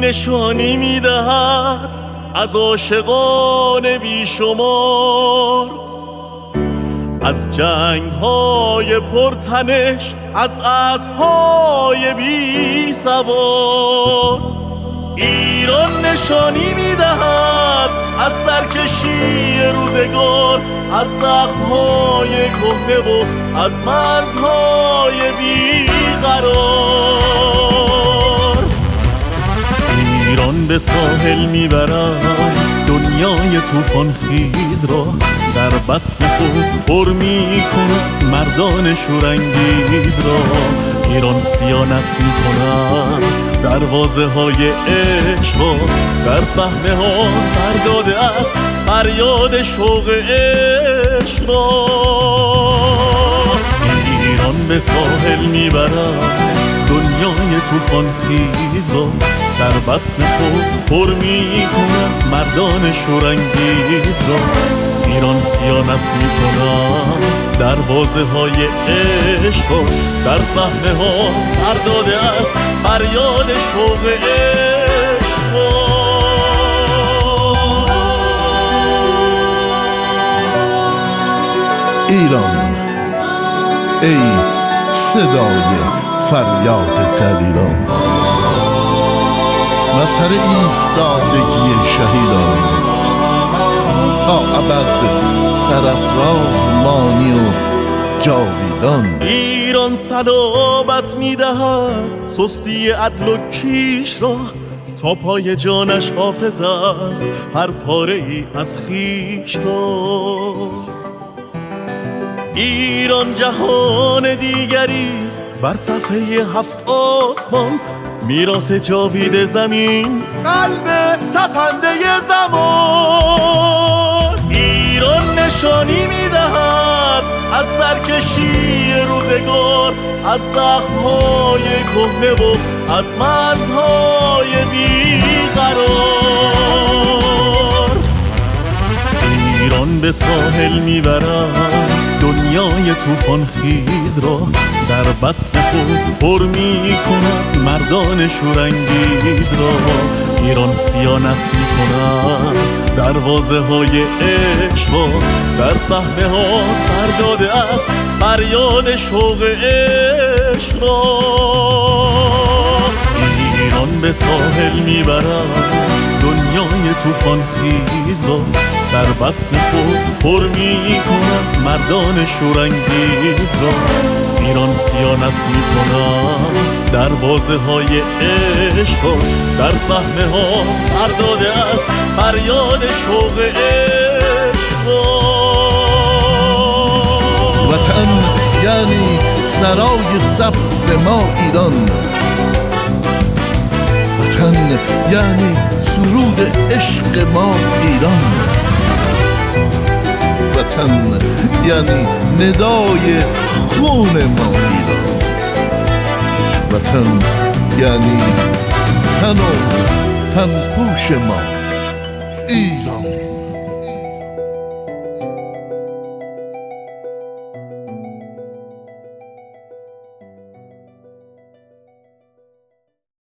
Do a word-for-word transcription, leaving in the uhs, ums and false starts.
نشانی میدهد از عاشقان بیشمار، از جنگ های پرتنش، از اسب های بی سوار. ایران نشانی میدهد از سرکشی روزگار، از زخم های کهنه و از مرزهای بیقرار. ایران به ساحل میبرد دنیای طوفان خیز را، در بطن خود پر میکند مردان شورانگیز را. ایران صیانت میکند دروازه های عشق را، در صحنه ها سر داده است فریاد شوق عشق را. ایران به ساحل میبرد دنیای طوفان خیز را، در بطن خود پر میکند مردان شورانگیز را. ایران صیانت میکند دروازه های عشق را، در صحنه ها سر داده است فریاد شوق عشق را. ایران ای صدای فریاد دلیران، مسر ایستادگی شهیدان، تا ابد سرافراز مانی و جاویدان. ایران صلابت میدهد سستی عدل و کیش را، تا پای جانش حافظ است هر پاره ای از خیش را. ایران جهان دیگریست بر صفحه هفت آسمان، میراث جاوید زمین قلب تپنده زمان. ایران نشانی میدهد از سرکشی روزگار، از زخم‌های کهنه و از مرزهای بیقرار. ایران به ساحل میبرد دنیای طوفان خیز را، در بطن خود پر میکند مردان شورانگیز را. ایران صیانت میکند دروازه های عشق را، در صحنه ها سر داده است فریاد شوق عشق را. ایران به ساحل میبرد دنیای طوفان خیز را، در بطن خود پر میکند مردان شورانگیز را. ایران صیانت میکند دروازه های عشق را، در صحنه ها سر داده است فریاد شوق عشق را. وطن یعنی سرای سبز ما ایران، وطن یعنی سرود عشق ما ایران، وطن یعنی ندای خون ما ایران، وطن یعنی تن و تنپوش ما ایران.